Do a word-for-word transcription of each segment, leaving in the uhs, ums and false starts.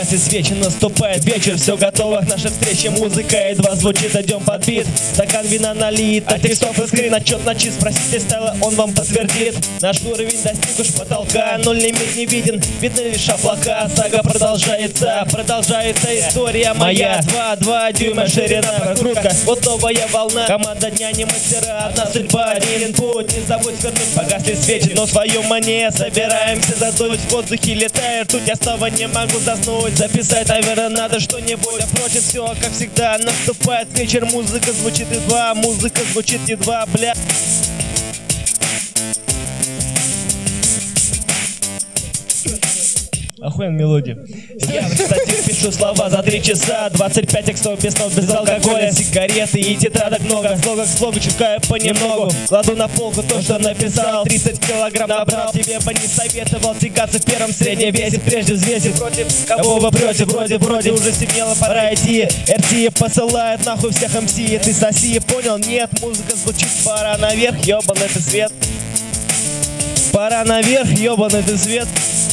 Погасли свечи, наступает вечер, все готово к нашей встрече. Музыка едва звучит, идем под бит. Стакан вина налит, а текстов и скрин, отчет на чист. Спросите стайла, он вам подтвердит. Наш уровень достиг уж потолка, но лимит не виден, видны лишь облака. Сага продолжается, продолжается история моя. Два-два дюйма ширина, прокрутка, вот новая волна. Команда дня не мастера, одна судьба, один путь. Не забудь свернуть, погасли свечи, но в своем мане собираемся задуть. В воздухе летает ртуть, я снова не могу заснуть. Записать, наверное, надо что-нибудь. Напротив, все как всегда, наступает вечер. Музыка звучит едва, музыка звучит едва, бля. Охуенная мелодия. Я, кстати, пишу слова за три часа. двадцать пять текстов без слов, без алкоголя. Сигареты и тетрадок много. Слога к слогу чекаю понемногу. Кладу на полку то, что написал. тридцать килограмм набрал. Тебе бы не советовал тягаться в первом среднем весе. Прежде взвесить против кого вы прете. Вроде, вроде уже стемнело, пора идти. эр ти посылает нахуй всех эм си. Ты соси, понял? Нет, музыка звучит, пора наверх. Ёбаный ты свет. Пора наверх, ёбаный ты свет.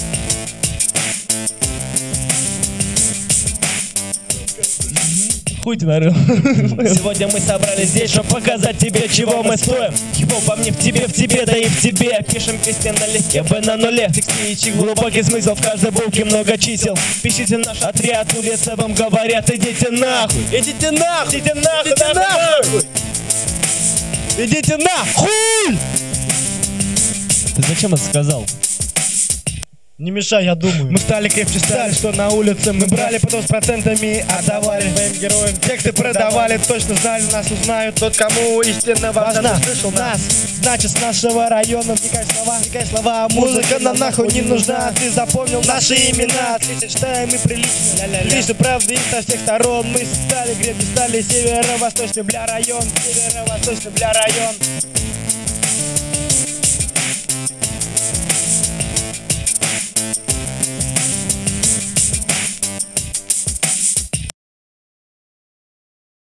Хуй ты нарыл. Сегодня мы собрались здесь, чтобы показать тебе, чего мы стоим. Его во мне, в тебе, в тебе, да и в тебе. Пишем песни налегке, бы на нуле. Текстильничий, глубокий смысл, в каждой булке много чисел. Пишите наш отряд, улицы вам говорят, идите нахуй. Идите нахуй, идите нахуй, идите нахуй. Идите нахуй. Ты зачем это сказал? Не мешай, я думаю. Мы стали крепче, стали, что на улице мы брали, потом с процентами отдавали. Своим героям Тексты продавали, точно знали, нас узнают. Тот, кому истинно важно, слышал нас. Значит, с нашего района вникай слова, вникай слова. Музыка нам нахуй не нужна, ты запомнил наши имена. Отлично читаем и прилично. Лишь правды со всех сторон. Мы стали крепче, стали северо-восточный, бля, район. Северо-восточный, бля, район.